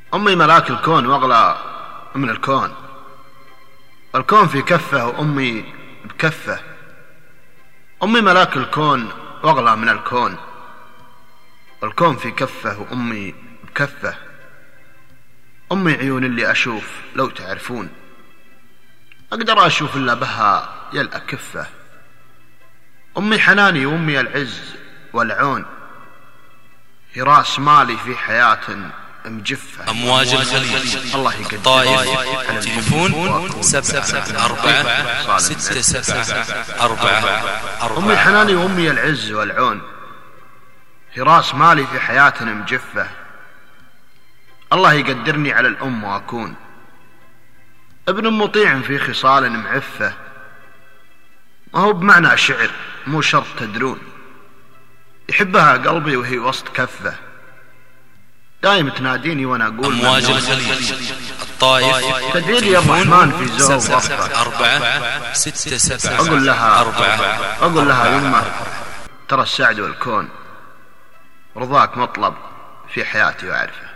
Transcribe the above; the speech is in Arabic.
أمي ملاك الكون وأغلى من الكون. الكون في كفة وأمي بكفة. أمي ملاك الكون وأغلى من الكون. الكون في كفة وأمي بكفة. أمي عيون اللي أشوف لو تعرفون، أقدر أشوف إلا بها يا كفة. أمي حناني وأمي العز والعون، هي راس مالي في حياة مجفة. أمواج الخليج الله يقدر. الطائف. تليفون 746774. أمي حناني وأمي العز والعون، هي راس مالي في حياة مجفة. الله يقدرني على الأم وأكون ابن مطيع في خصال معفة. ما هو بمعنى شعر، مو شرط تدرون، يحبها قلبي وهي وسط كفة. دايم تناديني وانا اقول أمواج الخليج الطائف. تدري يا الرحمن في زوج وفة. 467 أقول لها يمه، ترى السعد والكون رضاك مطلب في حياتي وأعرفه.